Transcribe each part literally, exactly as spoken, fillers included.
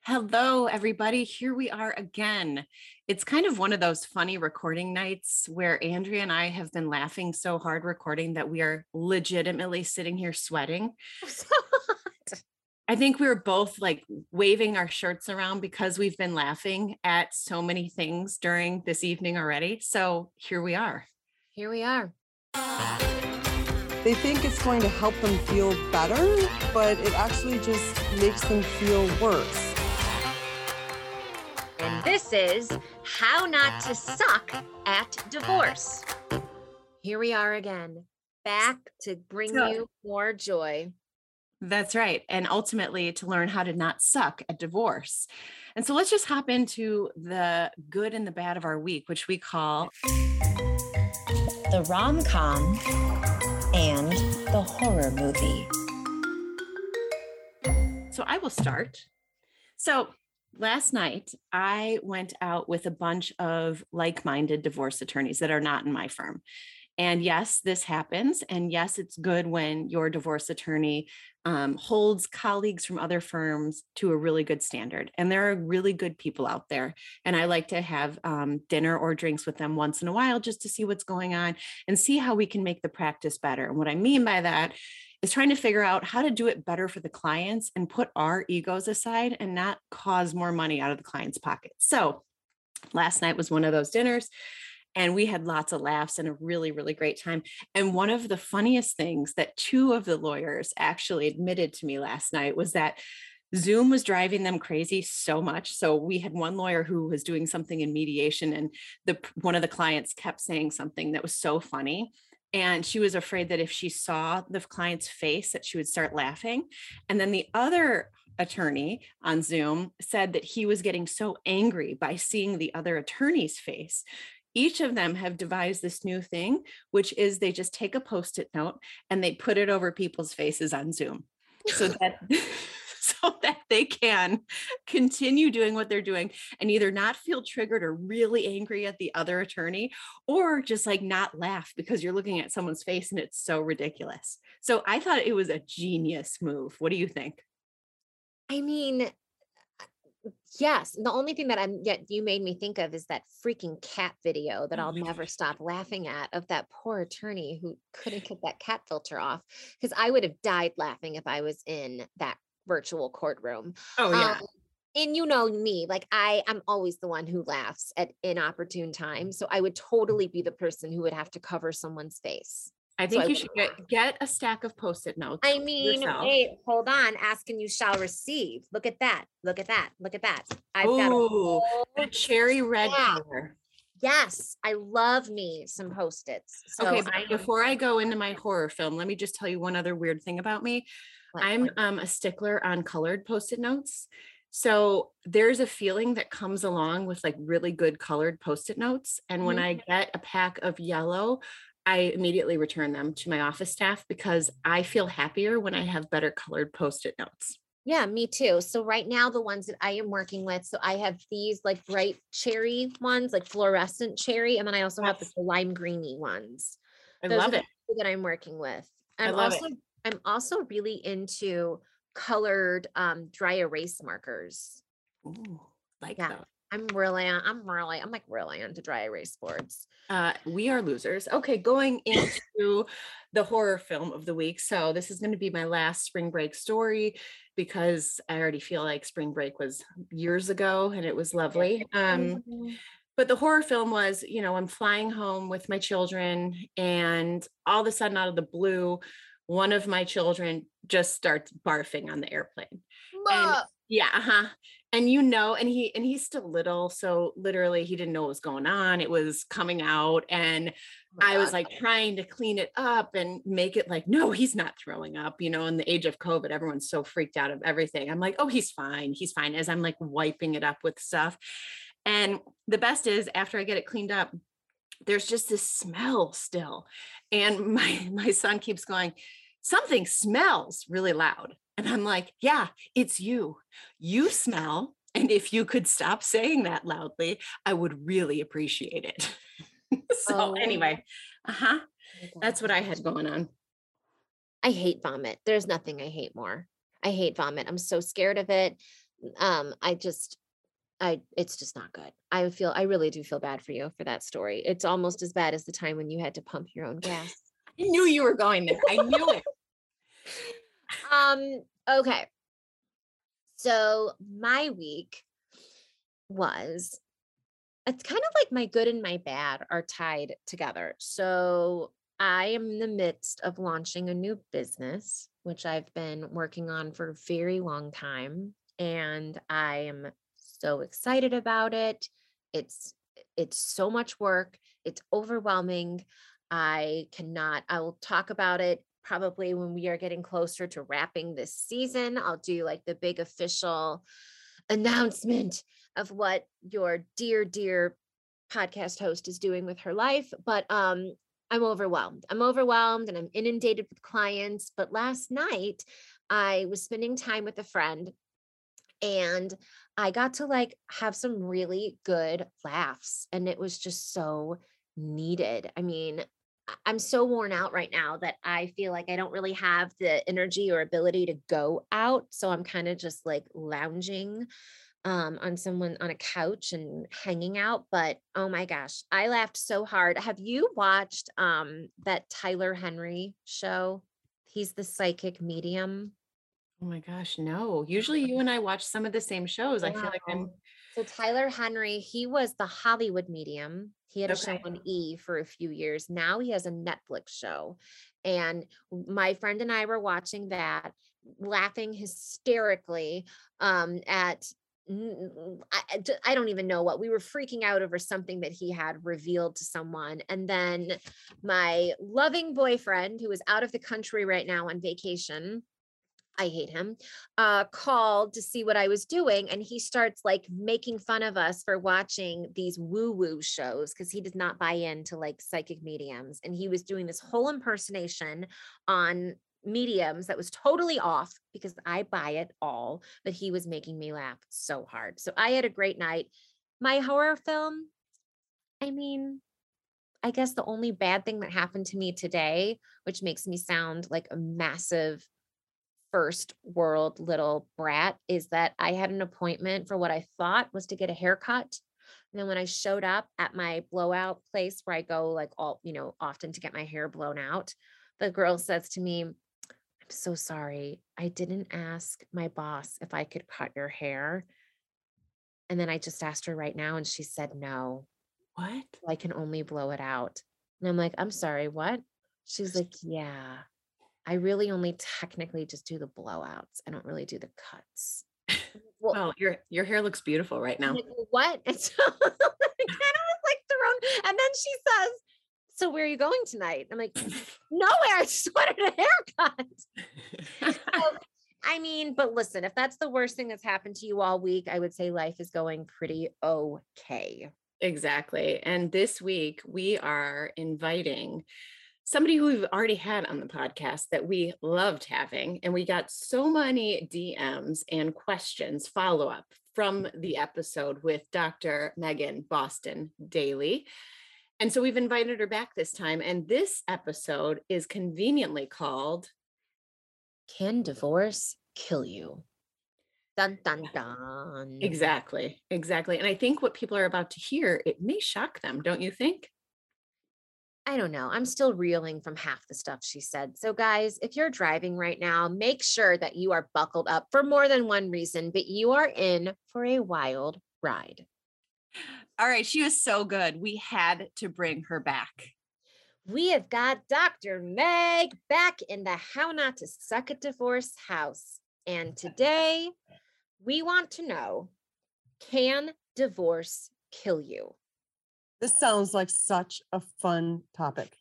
Hello, everybody. Here we are again. It's kind of one of those funny recording nights where Andrea and I have been laughing so hard recording that we are legitimately sitting here sweating. I think we were both like waving our shirts around because we've been laughing at so many things during this evening already. So here we are. Here we are. They think it's going to help them feel better, but it actually just makes them feel worse. And this is How Not to Suck at Divorce. Here we are again, back to bring So- you more joy. That's right. And ultimately to learn how to not suck at divorce. And so let's just hop into the good and the bad of our week, which we call the rom-com and the horror movie. So I will start. So last night, I went out with a bunch of like-minded divorce attorneys that are not in my firm. And yes, this happens. And yes, it's good when your divorce attorney um, holds colleagues from other firms to a really good standard. And there are really good people out there. And I like to have um, dinner or drinks with them once in a while just to see what's going on and see how we can make the practice better. And what I mean by that is trying to figure out how to do it better for the clients and put our egos aside and not cause more money out of the client's pocket. So last night was one of those dinners and we had lots of laughs and a really, really great time. And one of the funniest things that two of the lawyers actually admitted to me last night was that Zoom was driving them crazy so much. So we had one lawyer who was doing something in mediation and the one of the clients kept saying something that was so funny. And she was afraid that if she saw the client's face that she would start laughing. And then the other attorney on Zoom said that he was getting so angry by seeing the other attorney's face. Each of them have devised this new thing, which is they just take a Post-it note and they put it over people's faces on Zoom so that so that they can continue doing what they're doing and either not feel triggered or really angry at the other attorney or just like not laugh because you're looking at someone's face and it's so ridiculous. So I thought it was a genius move. What do you think? I mean, yes. The only thing that I'm yet you made me think of is that freaking cat video that Oh I'll my never gosh. stop laughing at of that poor attorney who couldn't get that cat filter off. Because I would have died laughing if I was in that virtual courtroom. Oh yeah. Um, and you know me, like I, I'm always the one who laughs at inopportune times. So I would totally be the person who would have to cover someone's face. I So think I you would should laugh. get, get a stack of Post-it notes I mean, yourself. wait, hold on. Ask and you shall receive. Look at that. Look at that. Look at that. I've got a Oh, whole the cherry red stack. color. Yes, I love me some Post-its. So Okay, but I before I go into my horror film, let me just tell you one other weird thing about me. What? I'm um, a stickler on colored Post-it notes. So there's a feeling that comes along with like really good colored Post-it notes. And when Mhm. I get a pack of yellow, I immediately return them to my office staff because I feel happier when I have better colored Post-it notes. Yeah, me too. So right now, the ones that I am working with, so I have these like bright cherry ones, like fluorescent cherry, and then I also have the Yes. lime greeny ones. I Those are love the it. two that I'm working with. I I'm love it. also I'm also really into colored um dry erase markers. Ooh, like Yeah, those. I'm really I'm really I'm like really into dry erase boards. Uh, we are losers. Okay, going into the horror film of the week. So this is going to be my last spring break story because I already feel like spring break was years ago and it was lovely. Um, Mhm. but the horror film was, you know, I'm flying home with my children and all of a sudden out of the blue, one of my children just starts barfing on the airplane. And Bah! yeah, uh-huh. And you know, and he and he's still little, so literally he didn't know what was going on. It was coming out, and Oh my I was God. like trying to clean it up and make it like, no, he's not throwing up. You know, in the age of COVID, everyone's so freaked out of everything. I'm like, oh, he's fine, he's fine, as I'm like wiping it up with stuff. And the best is after I get it cleaned up, there's just this smell still. And my my son keeps going, something smells really loud. And I'm like, yeah, it's you. You smell. And if you could stop saying that loudly, I would really appreciate it. So Oh anyway, uh-huh. my That's what God. I had going on. I hate vomit. There's nothing I hate more. I hate vomit. I'm so scared of it. Um, I just, I, it's just not good. I feel, I really do feel bad for you for that story. It's almost as bad as the time when you had to pump your own gas. I knew you were going there. I knew it. Um, okay. So my week was, it's kind of like my good and my bad are tied together. So I am in the midst of launching a new business, which I've been working on for a very long time. And I am so excited about it. It's it's so much work. It's overwhelming. I cannot, I will talk about it probably when we are getting closer to wrapping this season. I'll do like the big official announcement of what your dear, dear podcast host is doing with her life. But um, I'm overwhelmed. I'm overwhelmed and I'm inundated with clients. But last night, I was spending time with a friend and I got to like have some really good laughs. And it was just so needed. I mean, I- I'm so worn out right now that I feel like I don't really have the energy or ability to go out. So I'm kind of just like lounging um on someone on a couch and hanging out. But oh my gosh, I laughed so hard. Have you watched um that Tyler Henry show? He's the psychic medium. Oh my gosh, no. Usually you and I watch some of the same shows. I feel like I'm Wow. So Tyler Henry, he was the Hollywood medium. He had a show okay. on E for a few years. Now he has a Netflix show. And my friend and I were watching that, laughing hysterically um, at n- I, I d- I don't even know what we were freaking out over something that he had revealed to someone. And then my loving boyfriend, who is out of the country right now on vacation, I hate him, uh, called to see what I was doing. And he starts like making fun of us for watching these woo woo shows because he does not buy into like psychic mediums. And he was doing this whole impersonation on mediums that was totally off because I buy it all, but he was making me laugh so hard. So I had a great night. My horror film, I mean, I guess the only bad thing that happened to me today, which makes me sound like a massive first world little brat, is that I had an appointment for what I thought was to get a haircut. And then when I showed up at my blowout place where I go like all, you know, often to get my hair blown out, the girl says to me, I'm so sorry. I didn't ask my boss if I could cut your hair. And then I just asked her right now and she said no. What? I can only blow it out. And I'm like, I'm sorry, what? She's like, yeah. I really only technically just do the blowouts. I don't really do the cuts. Well, Well, your your hair looks beautiful right I'm now. like, "Well, what?" And so I kind of was like thrown. And then she says, "So where are you going tonight?" I'm like, "Nowhere. I just wanted a haircut." So, I mean, but listen, if that's the worst thing that's happened to you all week, I would say life is going pretty okay. Exactly. And this week we are inviting somebody who we've already had on the podcast that we loved having. And we got so many D Ms and questions follow up from the episode with Doctor Megan Boston Daly. And so we've invited her back this time. And this episode is conveniently called Can divorce kill you? Dun dun dun. Exactly. Exactly. And I think what people are about to hear, it may shock them, don't you think? I don't know. I'm still reeling from half the stuff she said. So, guys, if you're driving right now, make sure that you are buckled up for more than one reason, but you are in for a wild ride. All right. She was so good. We had to bring her back. We have got Doctor Meg back in the How Not to Suck at Divorce house. And today we want to know, can divorce kill you? This sounds like such a fun topic.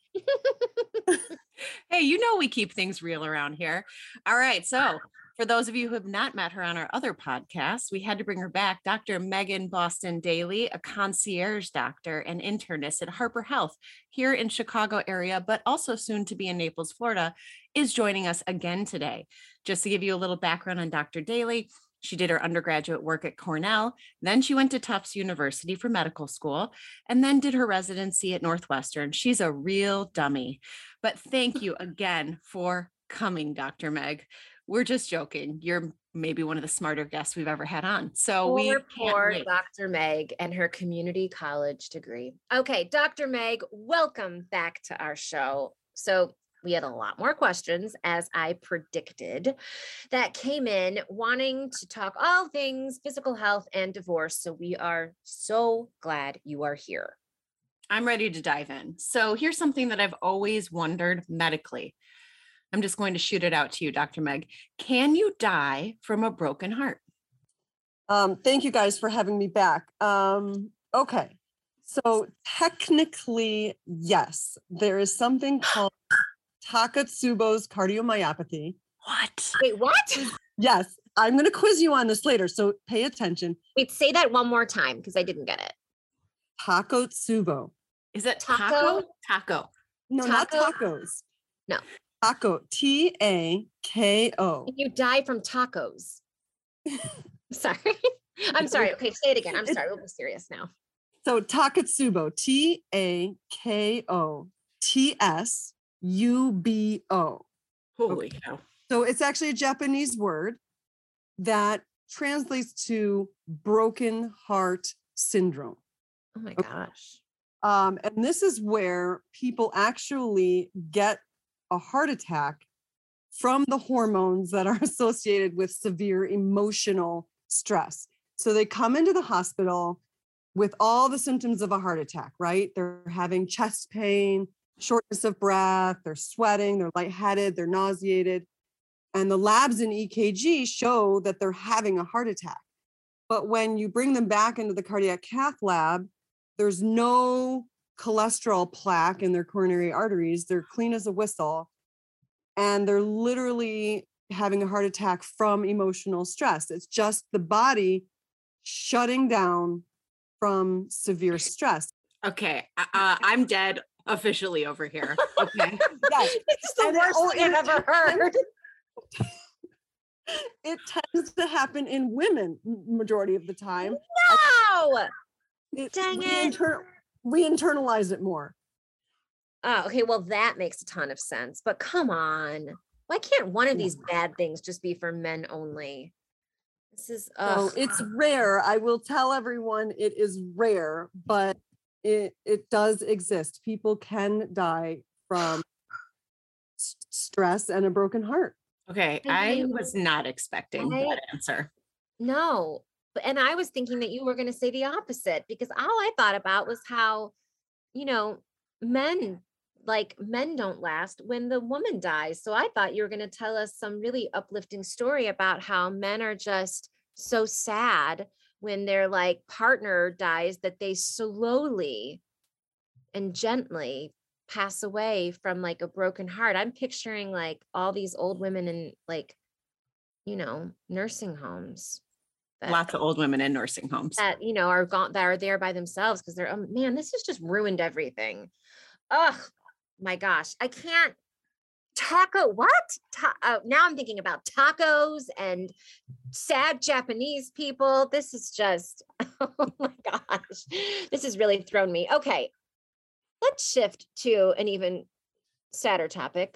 Hey, you know we keep things real around here. All right. So for those of you who have not met her on our other podcasts, we had to bring her back. Doctor Megan Boston Daly, a concierge doctor and internist at Harper Health here in Chicago area, but also soon to be in Naples, Florida, is joining us again today. Just to give you a little background on Doctor Daly, she did her undergraduate work at Cornell. Then she went to Tufts University for medical school and then did her residency at Northwestern. She's a real dummy. But thank you again for coming, Doctor Meg. we're just joking. You're maybe one of the smarter guests we've ever had on. So we Poor, can't poor wait. Doctor Meg and her community college degree. Okay, Doctor Meg, welcome back to our show. So we had a lot more questions, as I predicted, that came in wanting to talk all things physical health and divorce. So we are so glad you are here. I'm ready to dive in. So here's something that I've always wondered medically. I'm just going to shoot it out to you, Doctor Meg. Can you die from a broken heart? Um, thank you guys for having me back. Um, okay. So technically, yes, there is something called Takotsubo's cardiomyopathy. What? Wait, what? Yes, I'm going to quiz you on this later, so pay attention. Wait, say that one more time because I didn't get it. Takotsubo. Is it Taco? taco? Taco. No, not Taco? tacos. No. Taco. T A K O. You die from tacos. Sorry. I'm sorry. Okay, say it again. I'm sorry. We'll be serious now. So Takotsubo. T A K O T S U B O. Holy cow. So it's actually a Japanese word that translates to broken heart syndrome. Oh my gosh. Um, and this is where people actually get a heart attack from the hormones that are associated with severe emotional stress. So they come into the hospital with all the symptoms of a heart attack, right? They're having chest pain, shortness of breath, they're sweating, they're lightheaded, they're nauseated. And the labs in E K G show that they're having a heart attack. But when you bring them back into the cardiac cath lab, there's no cholesterol plaque in their coronary arteries. They're clean as a whistle. And they're literally having a heart attack from emotional stress. It's just the body shutting down from severe stress. Okay. Uh, I'm dead officially over here. Okay. Yes. It's the And it- worst oh, thing I've and ever heard. It tends to happen in women majority of the time. No. It, Dang we, it. inter- we internalize it more. Oh, okay. Well, that makes a ton of sense. But come on. Why can't one of these bad things just be for men only? This is So uh it's rare. I will tell everyone it is rare, but it it does exist. People can die from s- stress and a broken heart. Okay. I I mean, was not expecting I- that answer. no. But and I was thinking that you were going to say the opposite because all I thought about was how, you know, men like men don't last when the woman dies. So I thought you were going to tell us some really uplifting story about how men are just so sad when their like partner dies that they slowly and gently pass away from like a broken heart. I'm picturing like all these old women in like, you know, nursing homes. That, Lots of old women in nursing homes. that you know are gone that are there by themselves because they're oh man, this has just ruined everything. Oh my gosh, I can't taco what? Ta- uh, now I'm thinking about tacos and sad Japanese people. This is just oh my gosh, this has really thrown me. Okay, let's shift to an even sadder topic.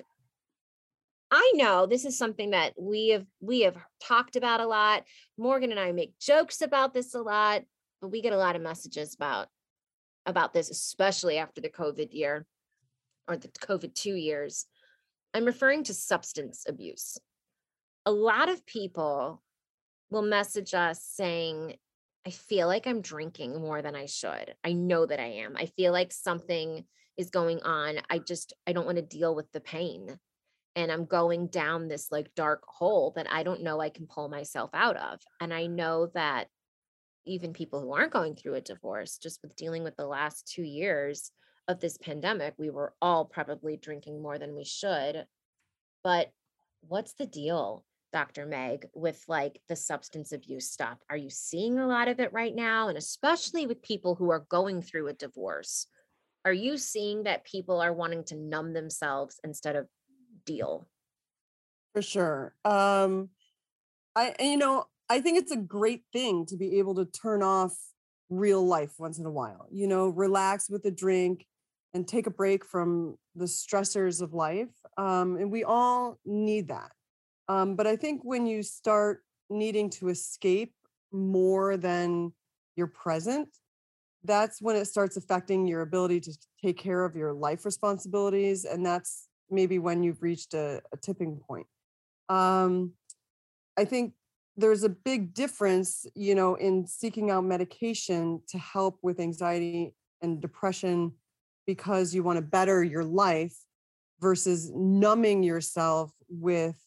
I know this is something that we have we have talked about a lot. Morgan and I make jokes about this a lot, but we get a lot of messages about about this, especially after the COVID year or the COVID two years. I'm referring to substance abuse. A lot of people will message us saying, I feel like I'm drinking more than I should. I know that I am. I feel like something is going on. I just, I don't want to deal with the pain. And I'm going down this like dark hole that I don't know I can pull myself out of. And I know that even people who aren't going through a divorce, just with dealing with the last two years of this pandemic, we were all probably drinking more than we should. But what's the deal, Doctor Meg, with like the substance abuse stuff? Are you seeing a lot of it right now? And especially with people who are going through a divorce, are you seeing that people are wanting to numb themselves instead of deal? For sure. Um, I, and, you know, I think it's a great thing to be able to turn off real life once in a while, you know, relax with a drink and take a break from the stressors of life. Um, and we all need that. Um, but I think when you start needing to escape more than you're present, that's when it starts affecting your ability to take care of your life responsibilities. And that's maybe when you've reached a, a tipping point. Um, I think there's a big difference, you know, in seeking out medication to help with anxiety and depression because you want to better your life versus numbing yourself with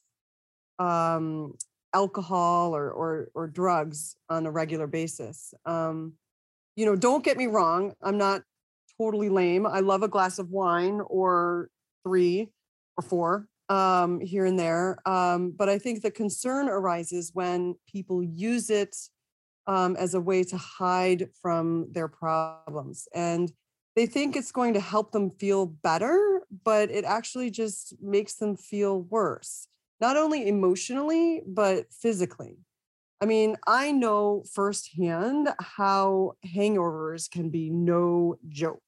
um, alcohol or, or or drugs on a regular basis. Um, you know, don't get me wrong. I'm not totally lame. I love a glass of wine or three or four um, here and there. Um, but I think the concern arises when people use it um, as a way to hide from their problems. And they think it's going to help them feel better, but it actually just makes them feel worse, not only emotionally, but physically. I mean, I know firsthand how hangovers can be no joke.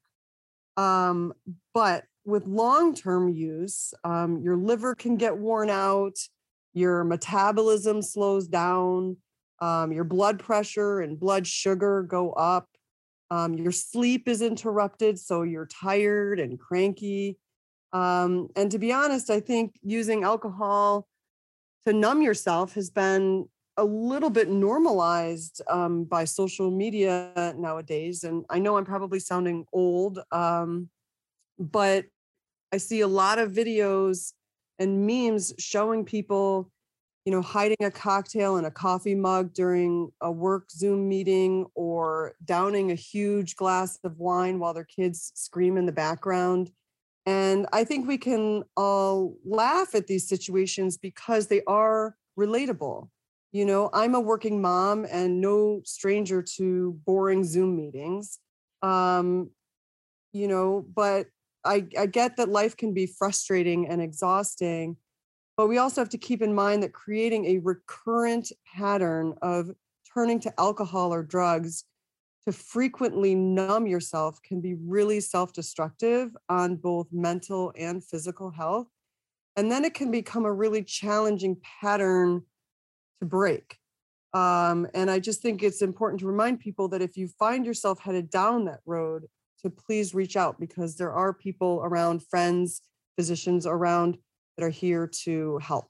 Um, but with long-term use, um, your liver can get worn out, your metabolism slows down, um, your blood pressure and blood sugar go up, um, your sleep is interrupted, so you're tired and cranky. Um, and to be honest, I think using alcohol to numb yourself has been a little bit normalized um, by social media nowadays. And I know I'm probably sounding old, um, but I see a lot of videos and memes showing people, you know, hiding a cocktail in a coffee mug during a work Zoom meeting or downing a huge glass of wine while their kids scream in the background. And I think we can all laugh at these situations because they are relatable. You know, I'm a working mom and no stranger to boring Zoom meetings. Um, you know, but I, I get that life can be frustrating and exhausting, but we also have to keep in mind that creating a recurrent pattern of turning to alcohol or drugs to frequently numb yourself can be really self-destructive on both mental and physical health. And then it can become a really challenging pattern to break. Um, and I just think it's important to remind people that if you find yourself headed down that road, to please reach out because there are people around, friends, physicians around that are here to help.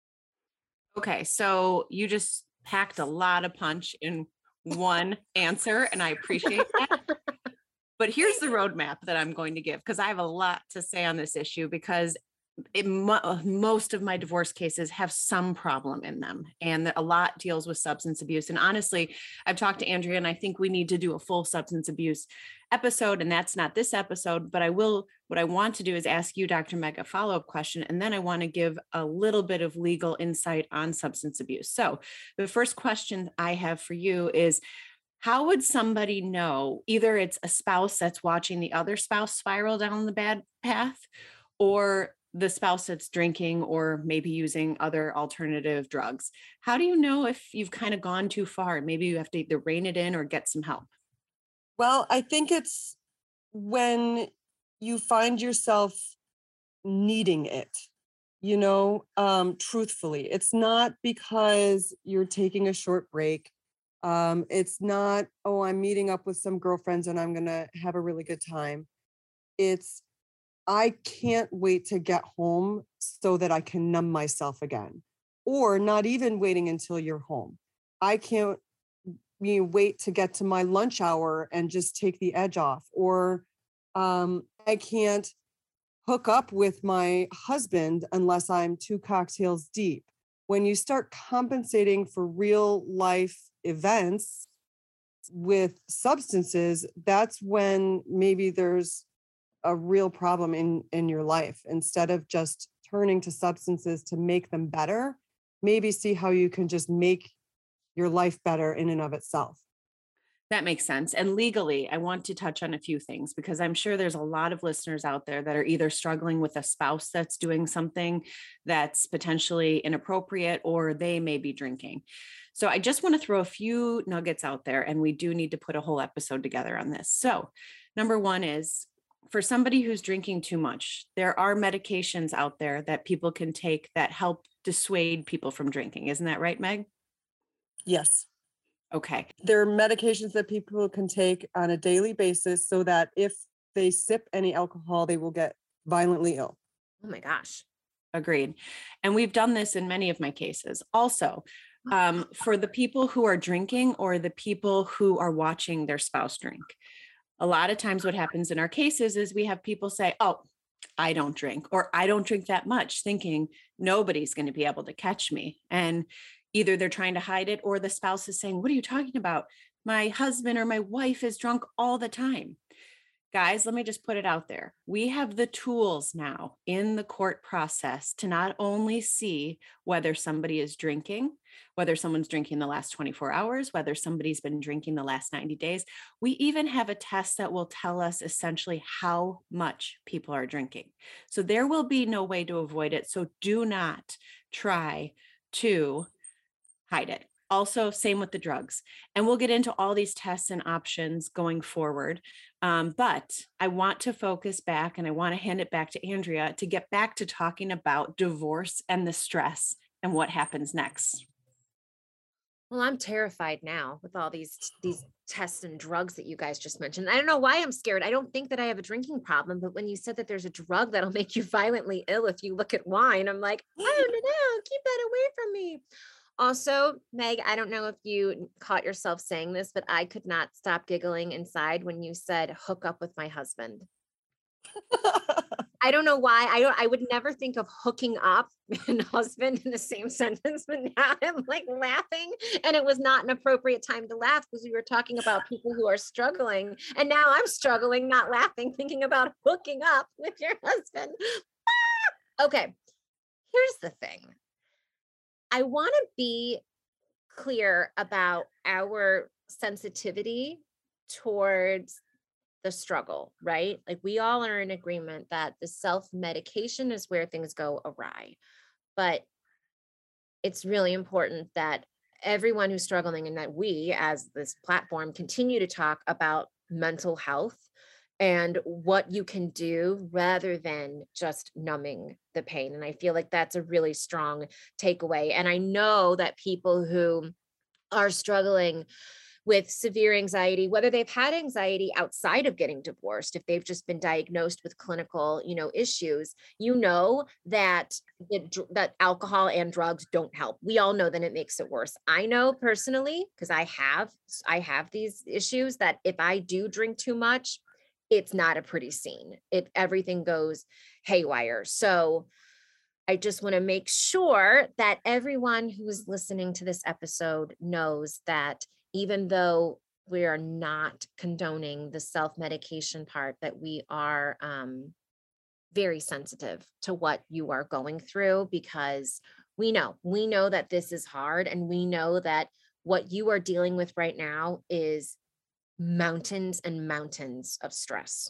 Okay, so you just packed a lot of punch in one answer, and I appreciate that. But here's the roadmap that I'm going to give because I have a lot to say on this issue because it, mo- most of my divorce cases have some problem in them, and a lot deals with substance abuse. And honestly, I've talked to Andrea, and I think we need to do a full substance abuse episode, and that's not this episode. But I will. What I want to do is ask you, Doctor Meg, a follow-up question, and then I want to give a little bit of legal insight on substance abuse. So, the first question I have for you is, how would somebody know either it's a spouse that's watching the other spouse spiral down the bad path, or the spouse that's drinking or maybe using other alternative drugs? How do you know if you've kind of gone too far? Maybe you have to either rein it in or get some help. Well, I think it's when you find yourself needing it, you know, um, truthfully. It's not because you're taking a short break. Um, it's not, oh, I'm meeting up with some girlfriends and I'm going to have a really good time. It's, I can't wait to get home so that I can numb myself again, or not even waiting until you're home. I can't you know, wait to get to my lunch hour and just take the edge off, or um, I can't hook up with my husband unless I'm two cocktails deep. When you start compensating for real life events with substances, that's when maybe there's a real problem in in your life. Instead of just turning to substances to make them better, maybe see how you can just make your life better in and of itself. That makes sense. And legally, I want to touch on a few things because I'm sure there's a lot of listeners out there that are either struggling with a spouse that's doing something that's potentially inappropriate, or they may be drinking. So I just want to throw a few nuggets out there, and we do need to put a whole episode together on this. So number one is, for somebody who's drinking too much, there are medications out there that people can take that help dissuade people from drinking. Isn't that right, Meg? Yes. Okay. There are medications that people can take on a daily basis so that if they sip any alcohol, they will get violently ill. Oh my gosh. Agreed. And we've done this in many of my cases. Also, um, for the people who are drinking or the people who are watching their spouse drink, a lot of times what happens in our cases is we have people say, oh, I don't drink, or I don't drink that much, thinking nobody's going to be able to catch me. And either they're trying to hide it or the spouse is saying, what are you talking about? My husband or my wife is drunk all the time. Guys, let me just put it out there. We have the tools now in the court process to not only see whether somebody is drinking, whether someone's drinking the last twenty-four hours, whether somebody's been drinking the last ninety days. We even have a test that will tell us essentially how much people are drinking. So there will be no way to avoid it. So do not try to hide it. Also, same with the drugs. And we'll get into all these tests and options going forward. Um, but I want to focus back and I want to hand it back to Andrea to get back to talking about divorce and the stress and what happens next. Well, I'm terrified now with all these these tests and drugs that you guys just mentioned. I don't know why I'm scared. I don't think that I have a drinking problem, but when you said that there's a drug that'll make you violently ill if you look at wine, I'm like, I don't know, keep that away from me. Also, Meg, I don't know if you caught yourself saying this, but I could not stop giggling inside when you said hook up with my husband. I don't know why. I don't I would never think of hooking up and husband in the same sentence, but now I'm like laughing, and it was not an appropriate time to laugh because we were talking about people who are struggling. And now I'm struggling, not laughing, thinking about hooking up with your husband. Ah! Okay. Here's the thing. I want to be clear about our sensitivity towards the struggle, right? Like we all are in agreement that the self-medication is where things go awry. But it's really important that everyone who's struggling and that we as this platform continue to talk about mental health and what you can do rather than just numbing the pain. And I feel like that's a really strong takeaway. And I know that people who are struggling with severe anxiety, whether they've had anxiety outside of getting divorced, if they've just been diagnosed with clinical, you know, issues, you know that the, that alcohol and drugs don't help. We all know that it makes it worse. I know personally, because I have, I have these issues that if I do drink too much, it's not a pretty scene. It everything goes haywire. So I just want to make sure that everyone who's listening to this episode knows that even though we are not condoning the self-medication part, that we are um, very sensitive to what you are going through, because we know, we know that this is hard, and we know that what you are dealing with right now is mountains and mountains of stress.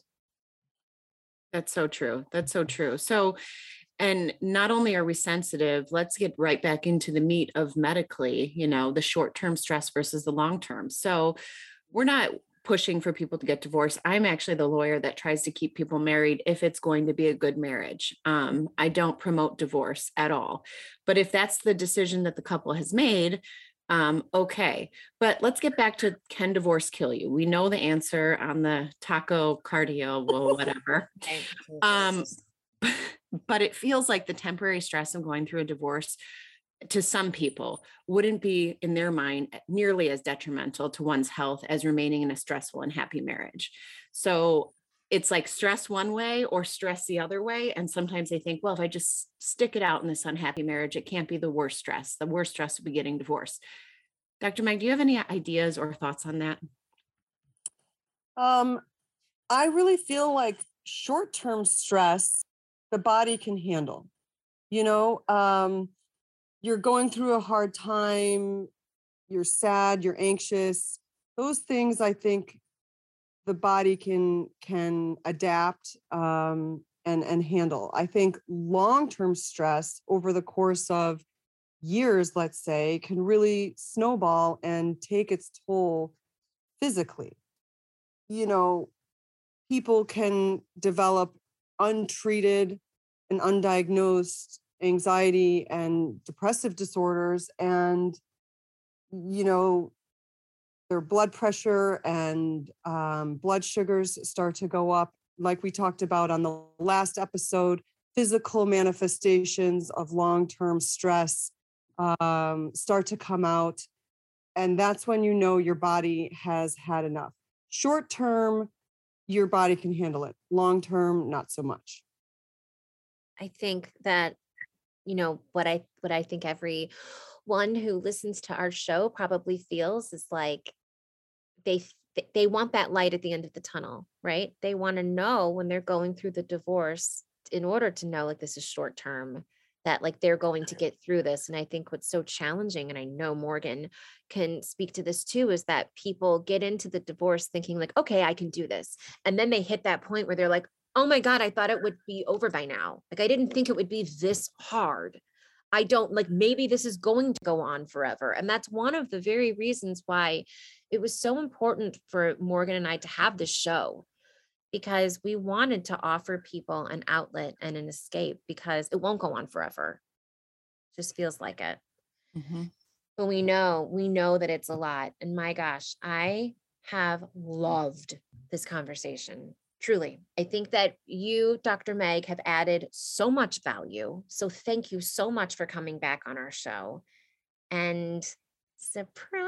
That's so true. That's so true. So, and not only are we sensitive, let's get right back into the meat of medically, you know, the short-term stress versus the long-term. So we're not pushing for people to get divorced. I'm actually the lawyer that tries to keep people married if it's going to be a good marriage. Um, I don't promote divorce at all. But if that's the decision that the couple has made, um, okay. But let's get back to, can divorce kill you? We know the answer on the taco cardio, well, whatever. um, but it feels like the temporary stress of going through a divorce to some people wouldn't be, in their mind, nearly as detrimental to one's health as remaining in a stressful and happy marriage. So it's like stress one way or stress the other way. And sometimes they think, well, if I just stick it out in this unhappy marriage, it can't be the worst stress. The worst stress would be getting divorced. Doctor Meg, do you have any ideas or thoughts on that? Um, I really feel like short-term stress, the body can handle. You know, um, you're going through a hard time, you're sad, you're anxious. Those things, I think, the body can can adapt um, and and handle. I think long-term stress over the course of years, let's say, can really snowball and take its toll physically. You know, people can develop untreated and undiagnosed anxiety and depressive disorders, and, you know, their blood pressure and um, blood sugars start to go up. Like we talked about on the last episode, physical manifestations of long-term stress um, start to come out. And that's when you know your body has had enough. Short term, your body can handle it. Long term, not so much. I think that, you know, what I what I think every one who listens to our show probably feels is like they th- they want that light at the end of the tunnel, right? They want to know when they're going through the divorce, in order to know like this is short term, that like they're going to get through this. And I think what's so challenging, and I know Morgan can speak to this too, is that people get into the divorce thinking like, okay, I can do this. And then they hit that point where they're like, oh my God, I thought it would be over by now. Like, I didn't think it would be this hard. I don't like, maybe this is going to go on forever. And that's one of the very reasons why it was so important for Morgan and I to have this show, because we wanted to offer people an outlet and an escape, because it won't go on forever. Just feels like it. Mm-hmm. But we know, we know that it's a lot. And my gosh, I have loved this conversation. Truly. I think that you, Doctor Meg, have added so much value. So thank you so much for coming back on our show. And surprise,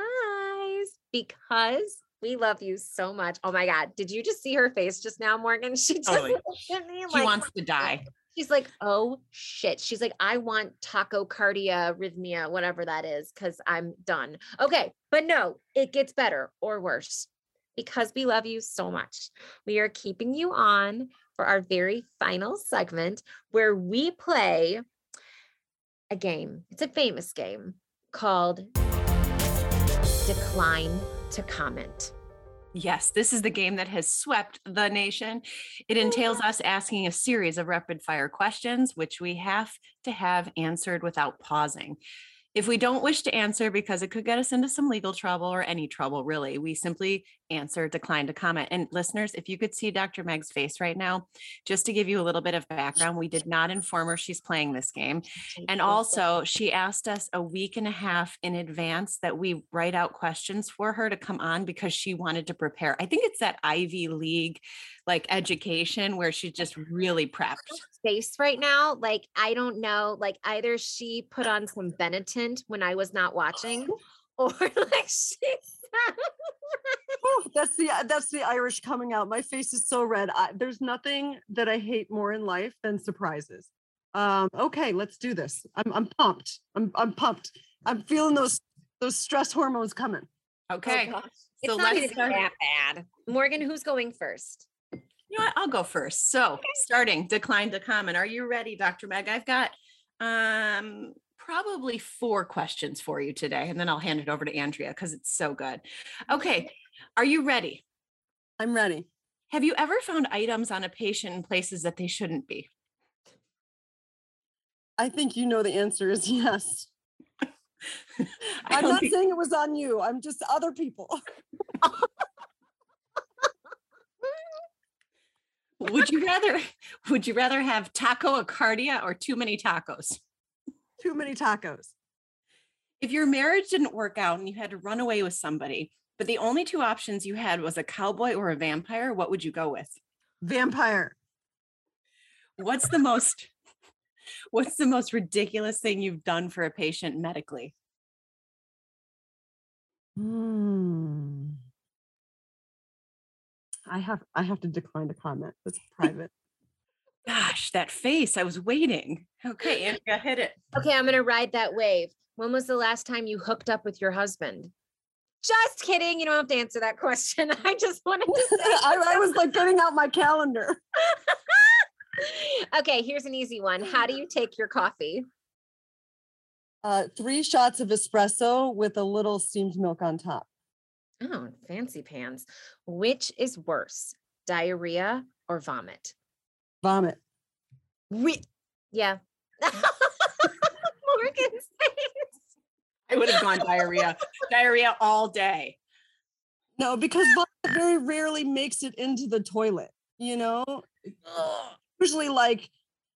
because we love you so much. Oh my God. Did you just see her face just now, Morgan? She just Totally. looked at me She like, wants to die. she's like, oh shit. She's like, I want tachycardia, arrhythmia, whatever that is, because I'm done. Okay. But no, it gets better or worse, because we love you so much. We are keeping you on for our very final segment, where we play a game. It's a famous game called Decline to Comment. Yes, this is the game that has swept the nation. It entails us asking a series of rapid fire questions, which we have to have answered without pausing. If we don't wish to answer because it could get us into some legal trouble or any trouble, really, we simply answer decline to comment. And listeners, if you could see Doctor Meg's face right now, just to give you a little bit of background, we did not inform her she's playing this game. And also, she asked us a week and a half in advance that we write out questions for her to come on, because she wanted to prepare. I think it's that Ivy League like education where she just really prepped. Face right now, like, I don't know, like either she put on some Benetint when I was not watching, or like she Oh, that's the that's the Irish coming out. My face is so red. I, there's nothing that I hate more in life than surprises. Um, okay, let's do this. I'm I'm pumped. I'm I'm pumped. I'm feeling those those stress hormones coming. Okay. Oh, so it's not let's even start. that bad. Morgan, who's going first? You know what? I'll go first. So starting decline to comment. Are you ready, Doctor Meg? I've got um, probably four questions for you today, and then I'll hand it over to Andrea because it's so good. Okay. Are you ready? I'm ready. Have you ever found items on a patient in places that they shouldn't be? I think you know the answer is yes. I I'm don't not think- saying it was on you. I'm just other people. Would you rather would you rather have tachocardia or too many tacos? Too many tacos. If your marriage didn't work out and you had to run away with somebody, but the only two options you had was a cowboy or a vampire, what would you go with? Vampire. What's the most what's the most ridiculous thing you've done for a patient medically? Hmm. I have I have to decline to comment. It's private. Gosh, that face. I was waiting. Okay, Andrea, hit it. Okay, I'm gonna ride that wave. When was the last time you hooked up with your husband? Just kidding. You don't have to answer that question. I just wanted to say. I, I was like getting out my calendar. Okay, here's an easy one. How do you take your coffee? Uh, three shots of espresso with a little steamed milk on top. Oh, fancy pants. Which is worse, diarrhea or vomit? Vomit. We, yeah. Morgan's face. I would have gone diarrhea. Diarrhea all day. No, because vomit very rarely makes it into the toilet, you know? Usually like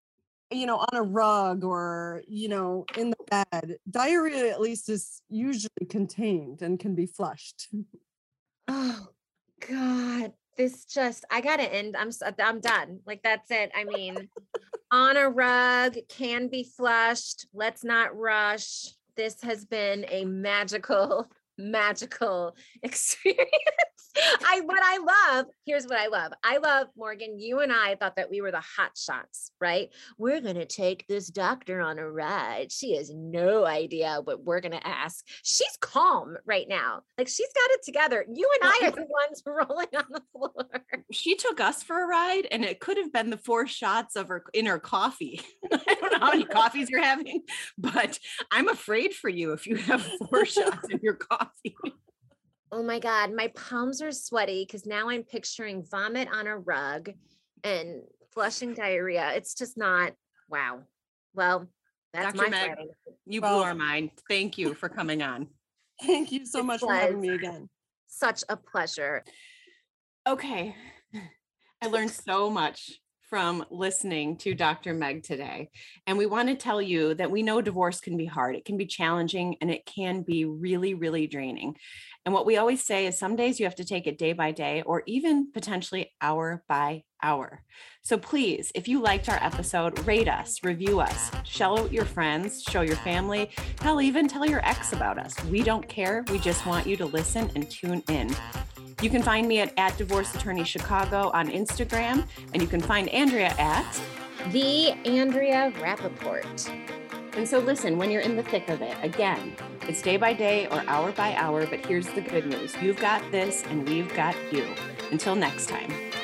you know, on a rug or, you know, in the bed, diarrhea at least is usually contained and can be flushed. Oh God, this just, I gotta end. I'm, s- I'm done. Like, that's it. I mean, on a rug, can be flushed. Let's not rush. This has been a magical, magical experience. I, what I love, here's what I love. I love, Morgan, you and I thought that we were the hot shots, right? We're going to take this doctor on a ride. She has no idea what we're going to ask. She's calm right now. Like, she's got it together. You and I are the ones rolling on the floor. She took us for a ride, and it could have been the four shots of her in her coffee. I don't know how many coffees you're having, but I'm afraid for you if you have four shots in your coffee. Oh my God, my palms are sweaty because now I'm picturing vomit on a rug and flushing diarrhea. It's just not, wow. Well, that's Doctor my Meg, Friday. you Well- blew our mind. Thank you for coming on. Thank you so It much for having was. me again. Such a pleasure. Okay. I learned so much from listening to Doctor Meg today. And we want to tell you that we know divorce can be hard. It can be challenging, and it can be really, really draining. And what we always say is some days you have to take it day by day, or even potentially hour by hour. So please, if you liked our episode, rate us, review us, show out your friends, show your family, hell, even tell your ex about us. We don't care. We just want you to listen and tune in. You can find me at, at Divorce Attorney Chicago on Instagram, and you can find Andrea at. The Andrea Rappaport. And so listen, when you're in the thick of it, again, it's day by day or hour by hour, but here's the good news. You've got this and we've got you. Until next time.